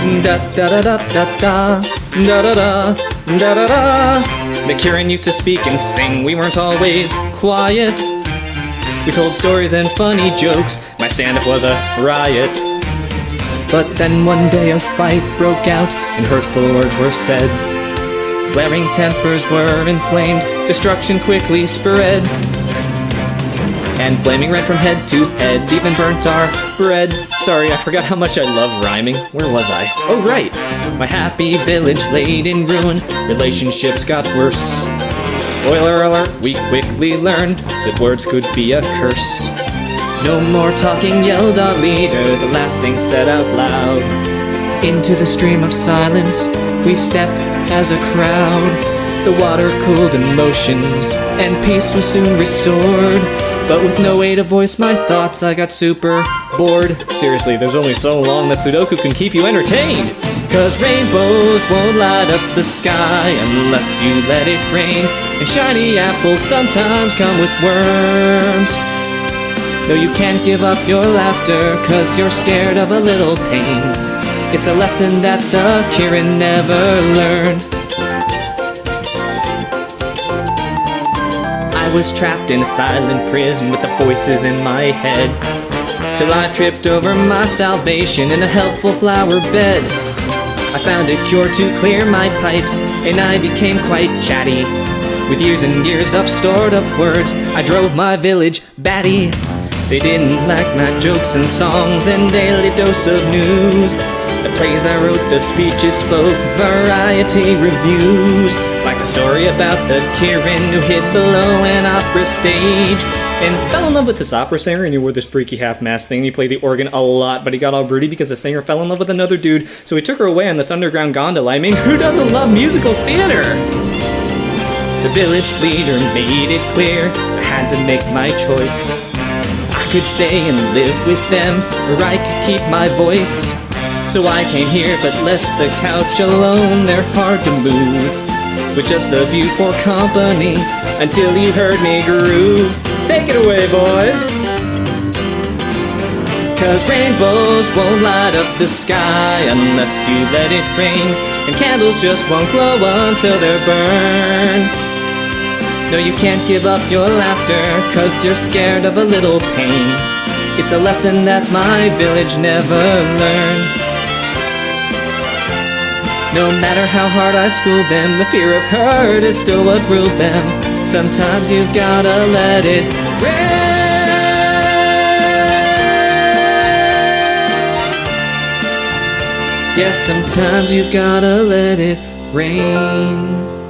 Da da da da da da da da da da da da. The Kieran used to speak and sing, we weren't always quiet. We told stories and funny jokes, my stand-up was a riot. But then one day a fight broke out and hurtful words were said. Flaring tempers were inflamed, destruction quickly spread. And flaming red from head to head even burnt our bread. Sorry, I forgot how much I love rhyming. Where was I? Oh, right! My happy village laid in ruin, relationships got worse. Spoiler alert, we quickly learned that words could be a curse. No more talking, yelled our leader, the last thing said out loud. Into the stream of silence, we stepped as a crowd. The water cooled emotions, and peace was soon restored. But with no way to voice my thoughts, I got super bored. Seriously, there's only so long that Sudoku can keep you entertained. 'Cause rainbows won't light up the sky unless you let it rain. And shiny apples sometimes come with worms. No, you can't give up your laughter 'cause you're scared of a little pain. It's a lesson that the Kieran never learned. I was trapped in a silent prison with the voices in my head, till I tripped over my salvation in a helpful flower bed. I found a cure to clear my pipes, and I became quite chatty. With years and years of stored up words, I drove my village batty. They didn't like my jokes and songs and daily dose of news. The plays I wrote, the speeches spoke, variety reviews. Like the story about the Kieran who hid below an opera stage and fell in love with this opera singer, and he wore this freaky half-mask thing. He played the organ a lot, but he got all broody because the singer fell in love with another dude, so he took her away on this underground gondola. I mean, who doesn't love musical theater? The village leader made it clear I had to make my choice. I could stay and live with them, or I could keep my voice. So I came here but left the couch alone. They're hard to move, with just a view for company, until you heard me groove. Take it away, boys! 'Cause rainbows won't light up the sky unless you let it rain, and candles just won't glow until they're burned. No, you can't give up your laughter 'cause you're scared of a little pain. It's a lesson that my village never learned. No matter how hard I schooled them, the fear of hurt is still what ruled them. Sometimes you've gotta let it rain. Yes, sometimes you've gotta let it rain.